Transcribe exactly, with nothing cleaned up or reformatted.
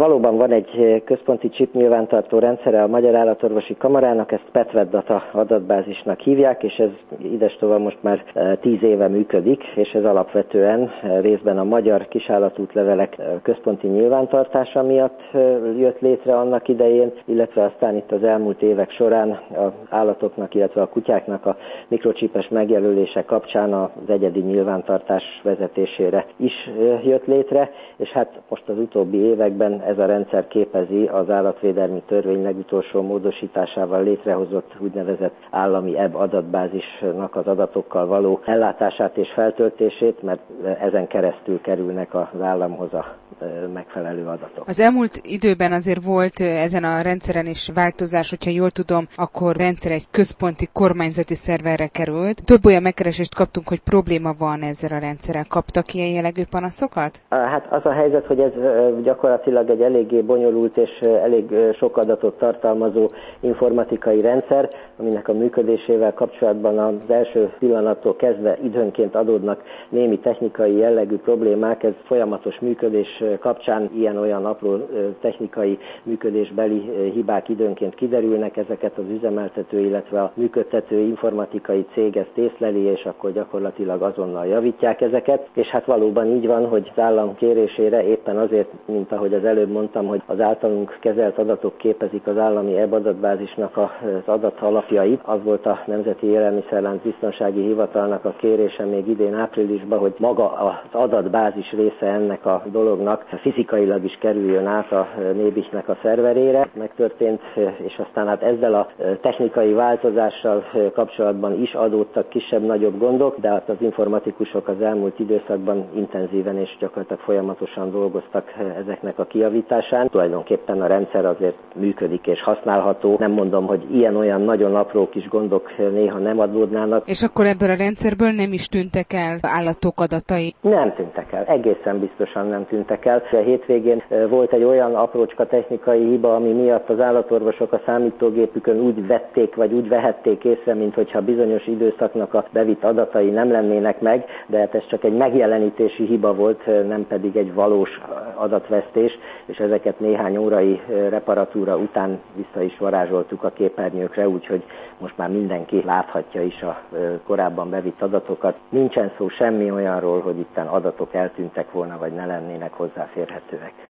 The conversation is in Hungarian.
Valóban van egy központi chip nyilvántartó rendszere a Magyar Állatorvosi Kamarának, ezt PetVetData adatbázisnak hívják, és ez idestova most már tíz éve működik, és ez alapvetően részben a magyar kisállatútlevelek központi nyilvántartása miatt jött létre annak idején, illetve aztán itt az elmúlt évek során az állatoknak, illetve a kutyáknak a mikrocsipes megjelölése kapcsán az egyedi nyilvántartás vezetésére is jött létre, és hát most az utóbbi években ez a rendszer képezi az állatvédelmi törvény legutolsó módosításával létrehozott úgynevezett állami e bé adatbázisnak az adatokkal való ellátását és feltöltését, mert ezen keresztül kerülnek az államhoz a megfelelő adatok. Az elmúlt időben azért volt ezen a rendszeren is változás, hogyha jól tudom, akkor a rendszer egy központi kormányzati szerverre került. Több olyan megkeresést kaptunk, hogy probléma van ezzel a rendszerrel. Kaptak ilyen jellegű panaszokat? Hát az a helyzet, hogy ez gyakorlatilag egy eléggé bonyolult és elég sok adatot tartalmazó informatikai rendszer, aminek a működésével kapcsolatban az első pillanattól kezdve időnként adódnak némi technikai jellegű problémák. Ez folyamatos működés kapcsán ilyen-olyan apró technikai működésbeli hibák időnként kiderülnek, ezeket az üzemeltető, illetve a működtető informatikai cég ezt észleli, és akkor gyakorlatilag azonnal javítják ezeket, és hát valóban így van, hogy az állam kérésére éppen azért, mint ahogy az előbb mondtam, hogy az általunk kezelt adatok képezik az állami e bé adatbázisnak az adat alapjait, az volt a Nemzeti Élelmiszerlánc Biztonsági Hivatalnak a kérése még idén áprilisban, hogy maga az adatbázis része ennek a dolognak fizikailag is kerüljön át a Nébihnek a szerverére. Megtörtént, és aztán hát ezzel a technikai változással kapcsolatban is adódtak kisebb-nagyobb gondok, de hát az informatikusok az elmúlt időszakban intenzíven és gyakorlatilag folyamatosan dolgoztak ezeknek a kijavításán. Tulajdonképpen a rendszer azért működik és használható. Nem mondom, hogy ilyen-olyan nagyon apró kis gondok néha nem adódnának. És akkor ebből a rendszerből nem is tűntek el állatok adatai? Nem tűntek el. Egészen biztosan nem tűntek el. A hétvégén volt egy olyan aprócska technikai hiba, ami miatt az állatorvosok a számítógépükön úgy vették, vagy úgy vehették észre, minthogyha bizonyos időszaknak a bevitt adatai nem lennének meg, de hát ez csak egy megjelenítési hiba volt, nem pedig egy valós adatvesztés, és ezeket néhány órai reparatúra után vissza is varázsoltuk a képernyőkre, úgyhogy most már mindenki láthatja is a korábban bevitt adatokat. Nincsen szó semmi olyanról, hogy itten adatok eltűntek volna, vagy ne lennének hozzáférhetőek.